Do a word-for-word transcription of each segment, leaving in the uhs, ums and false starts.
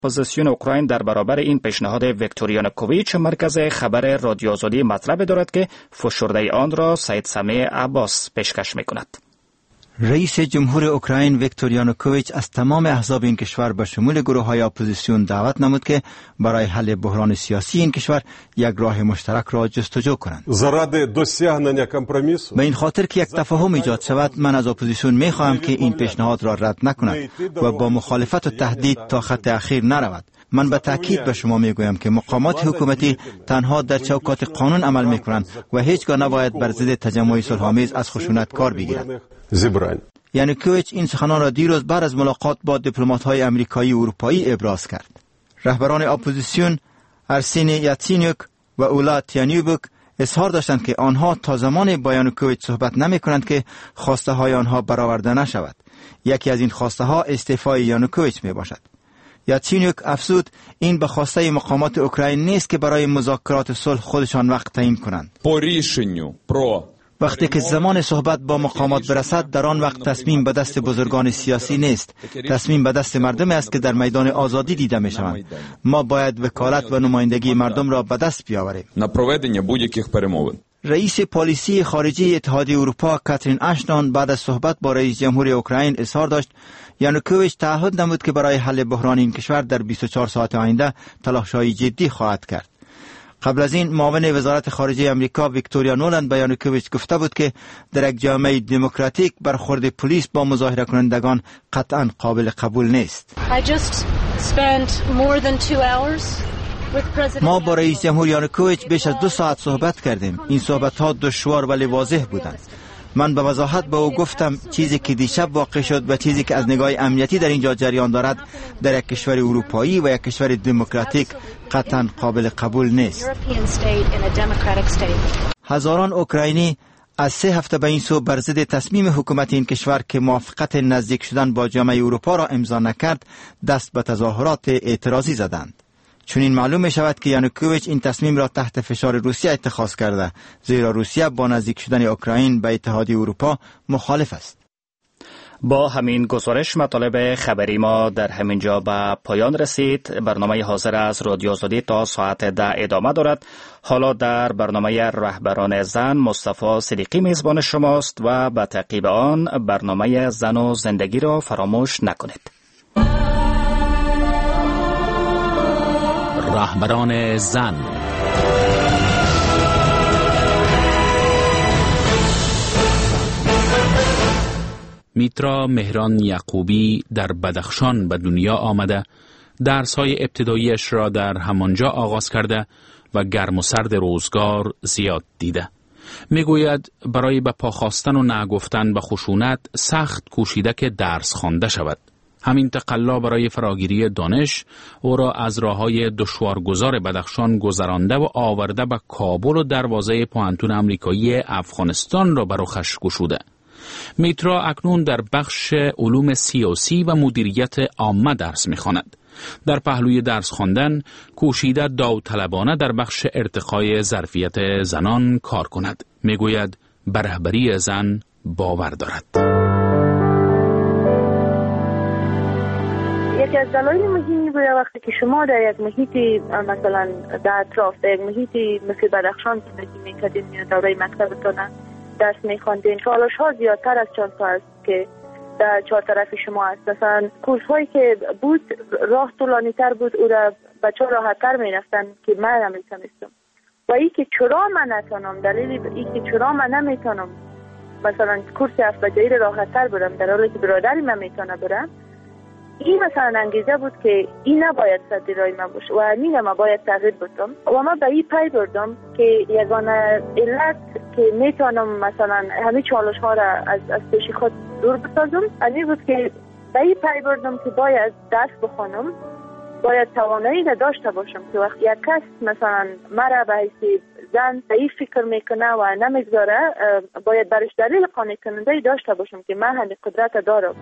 اپوزیسیون اوکراین در برابر این پیشنهاد ویکتور یانوکوویچ مرکز خبر رادیو آزادی مطلب دارد که فشرده آن را سید سمیع عباس پیشکش می‌کند. رئیس جمهور اوکراین ویکتور یانوکوویچ از تمام احزاب این کشور به شمول گروه‌های اپوزیسیون دعوت نمود که برای حل بحران سیاسی این کشور یک راه مشترک را جستجو کنند. به این خاطر که یک تفاهم ایجاد شود، من از اپوزیسیون می‌خواهم که این پیشنهاد را رد نکند و با مخالفت و تهدید تا خط اخیر نرود. من به تأکید به شما میگویم که مقامات حکومتی تنها در چوکات قانون عمل میکنند و هیچگاه نباید بر ضد تجمع صلح‌آمیز از خشونت کار بگیرد. یانوکوویچ این سخنان را دیروز بعد از ملاقات با دیپلمات‌های آمریکایی و اروپایی ابراز کرد. رهبران اپوزیسیون ارسینی یاتسینیوک و اولا تیانیوبوک اظهار داشتند که آنها تا زمان با یانوکوویچ صحبت نمی‌کنند که خواسته های آنها برآورده نشود. یکی از این خواسته ها استعفای یانوکوویچ میباشد. یاتسینیوک افزود این به خواسته مقامات اوکراین نیست که برای مذاکرات صلح خودشان وقت تعیین کنند. وقتی که زمان صحبت با مقامات برسد، در آن وقت تصمیم به دست بزرگان سیاسی نیست، تصمیم به دست مردم است که در میدان آزادی دیده می شوند. ما باید وکالت و نمایندگی مردم را به دست بیاوریم. رئیس پالیسی خارجی اتحادیه اروپا کاترین اشتون بعد از صحبت با رئیس جمهور اوکراین اظهار داشت یانوکوویچ تعهد نمود که برای حل بحران این کشور در بیست و چهار ساعت آینده تلاش‌های جدی خواهد کرد. قبل از این معاون وزارت خارجه آمریکا ویکتوریا نولند به یانوکوویچ گفته بود که در یک جامعه دموکراتیک برخورد پلیس با مظاهره کنندگان قطعاً قابل قبول نیست. ما با رئیس جمهور یانوکوویچ بیش از دو ساعت صحبت کردیم. این صحبت‌ها دشوار ولی واضح بودند. من به وضاحت به او گفتم چیزی که دیشب واقع شد و چیزی که از نگاه امنیتی در اینجا جریان دارد در یک کشور اروپایی و یک کشور دموکراتیک قطعاً قابل قبول نیست. هزاران اوکراینی از سه هفته به این سو بر ضد تصمیم حکومت این کشور که موافقت نزدیک شدن با جامعه اروپا را امضا نکرد دست به تظاهرات اعتراضی زدند. چون این معلوم می شود که یانوکوویچ این تصمیم را تحت فشار روسیه اتخاذ کرده، زیرا روسیه با نزدیک شدن اوکراین به اتحادیه اروپا مخالف است. با همین گزارش مطالب خبری ما در همین جا به پایان رسید. برنامه حاضر از رادیو آزادی تا ساعت ده ادامه دارد. حالا در برنامه رهبران زن مصطفی صدیقی میزبان شماست و به تعقیب آن برنامه زن و زندگی را فراموش نکنید. رهبران زن. میترا مهران یعقوبی در بدخشان به دنیا آمده، درس‌های ابتداییش را در همانجا آغاز کرده و گرم و سرد روزگار زیاد دیده. میگوید برای به پا خواستن و نگفتن به خشونت سخت کوشیده که درس خوانده شود. همین تقلا برای فراگیری دانش او را از راه‌های دشوارگذار بدخشان گذرانده و آورده به کابل و دروازه پوهنتون آمریکایی افغانستان را بر رخش گشوده. میترا اکنون در بخش علوم سیاسی و مدیریت عامه درس می‌خواند. در پهلوی درس خواندن کوشیده داوطلبانه در بخش ارتقای ظرفیت زنان کار کند. میگوید بر رهبری زن باور دارد. یکی از دلایل مهمی بود وقتی که شما در یک محیطی مثلا در اطراف در یک محیطی مثل بدخشان زندگی میکردین یا دوره مکتبتان درس میخواندین، چالش ها زیادتر از چند تا است که در چهار طرف شما است. مثلا کورس هایی که بود راه طولانی تر بود، او را بچه ها راحت تر میرفتن که من نمیتونستم. و ای که چرا من نتونم، دلیل ای که چرا من نمیتونم مثلا کورس هفت بجایی راحت تر برم در حالی که برادری من میتونه برم، این مثلا انگیزه بود که این نباید سر رای من باشه و همین ما باید تغییر بدم. و من به این پی بردم که یگانه علت که میتونم مثلا همه چالش ها را از, از پیش خود دور بسازم همین بود که به این پی بردم که باید درس بخونم، باید توانایی داشته باشم که وقت یک کس مثلا مرا به حیث زن به این فکر میکنه و نمیگذاره، باید برش دلیل قانع کننده داشته باشم که من همین قدرت دارم.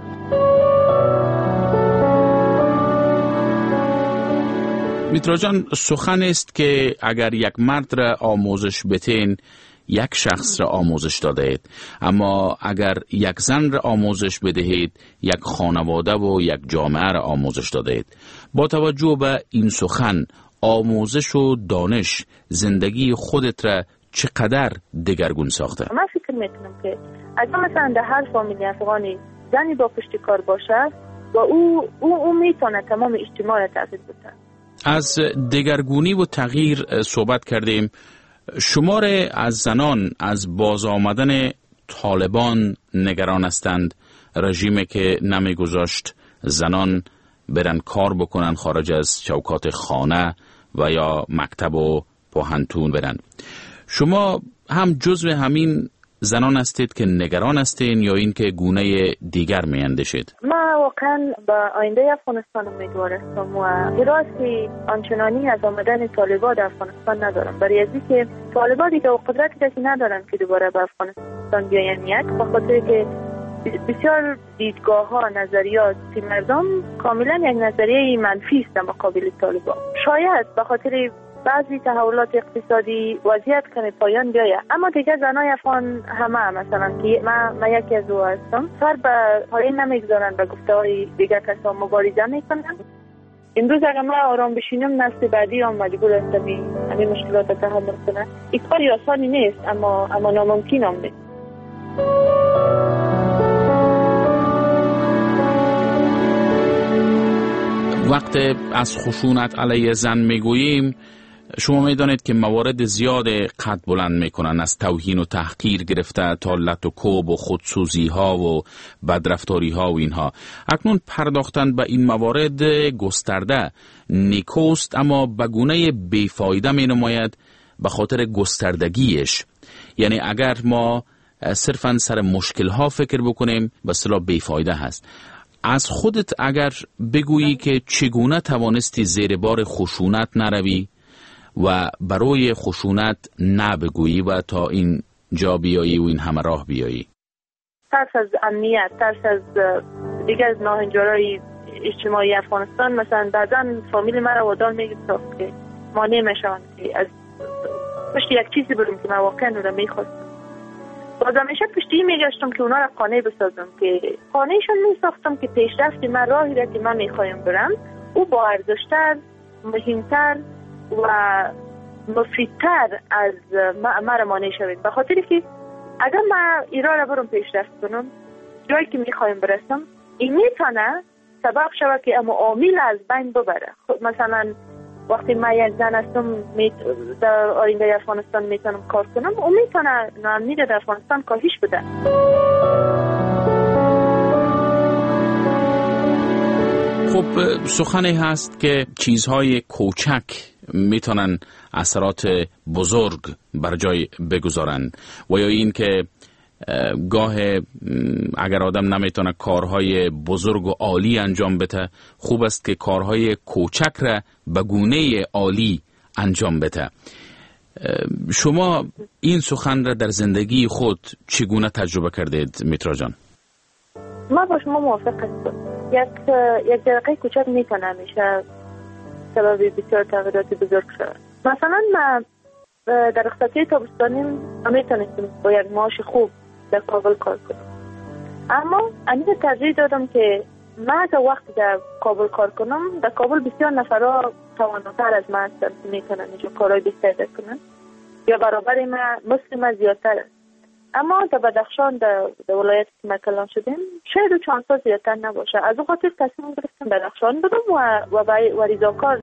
میترا جان، سخن است که اگر یک مرد را آموزش بتین یک شخص را آموزش داده اید، اما اگر یک زن را آموزش بدهید یک خانواده و یک جامعه را آموزش داده اید. با توجه به این سخن، آموزش و دانش زندگی خودت را چقدر دگرگون ساخته؟ من فکر میکنم که اگر مثلا در هر فامیلی افغانی زنی با پشت کار باشه و او او, او میتونه تمام اجتماع را تغییر بده. از دگرگونی و تغییر صحبت کردیم. شمار از زنان از باز آمدن طالبان نگران هستند. رژیمی که نمیگذاشت زنان برن کار بکنن خارج از چوکات خانه و یا مکتب و پوهنتون برن. شما هم جزو همین زنان هستید که نگران هستین یا این که گونه دیگر می اندیشید؟ من واقعا با آینده افغانستان امیدوار هستم و حراسی آنچنانی از آمدن طالبان در افغانستان ندارم، برای ازی که طالبان دیگه قدرتی کسی ندارن که دوباره به افغانستان بیاین. یک به خاطر که بسیار دیدگاه ها، نظریات مردم کاملا یک نظریه منفی است در مقابل طالبان. شاید به خاطر بعضی تحولات اقتصادی وضعیت کنه پایان بیایه، اما دیگه زنای افغان همه مثلا که من, من یکی از او هستم سر به پایین نمیگذارن، به گفته های دیگه کسا مبارزه میکنن. امروز اگر من آرام بشینم نسل بعدی هم مجبور هستم همین مشکلات تحمل کنه. این کاری آسانی نیست اما اما ناممکن هم نیست. وقت از خشونت علیه زن میگوییم، شما میدانید که موارد زیاد قد بلند میکنن، از توهین و تحقیر گرفته تا لط و کوب و خودسوزی ها و بدرفتاری ها و اینها. اکنون پرداختن به این موارد گسترده نیکوست، اما به گونه بیفایده می نماید به خاطر گستردگیش. یعنی اگر ما صرفا سر مشکل ها فکر بکنیم به اصطلاح بیفایده هست. از خودت اگر بگویی که چگونه توانستی زیر بار خشونت نروی و برای خشونت نبگویی و تا این جا بیایی و این همه راه بیایی؟ ترس از امنیت، ترس از دیگه از ناهنجارای اجتماعی افغانستان. مثلا بعضا فامیل من رو وادار میگید که ما نمیشون که از پشت یک چیزی بریم که من واقعا رو میخواستم. باز همیشه پشتی میگشتم که اونا را قانع بسازم، که قانعشون میساختم که پیشرفت من راهی را که من میخوایم برم او با ارزشتر، مهمتر و مفیدتر از من مانع شوید. به خاطر که اگر من ایران را برم پیشرفت کنم جایی که میخوایم برسم، این میتونه سبب شود که اما عامل از بین ببره. مثلا وقتی من یک زن هستم در آینده افغانستان میتونم کار کنم، اون میتونه ناامنی در افغانستان کاهش بده. خب سخنی هست که چیزهای کوچک میتونن اثرات بزرگ بر جای بگذارن، و یا این که گاه اگر آدم نمیتونه کارهای بزرگ و عالی انجام بده، خوب است که کارهای کوچک را به گونه عالی انجام بده. شما این سخن را در زندگی خود چگونه تجربه کردید میترا جان؟ من با شما موافق هستم. یک یک دقیقه کوچک میتونه میشه سبب بسیار تغییرات بزرگ شد. مثلا من در رخصتی تابستانی میتونستم با یک معاش خوب در کابل کار کنم، اما امید ترجیح دادم که من تا وقتی در کابل کار کنم، در کابل بسیار نفرها تواناتر از من هستن که میتونن اینجا کارهای بیشتر کنن یا برابر من مثل من زیادتر است. اما در بدخشان در ولایت که ما کلان شدیم شاید و چانس‌ها زیادتر نباشه. از اون خاطر تصمیم گرفتم بدخشان بدم و و و ریزاکار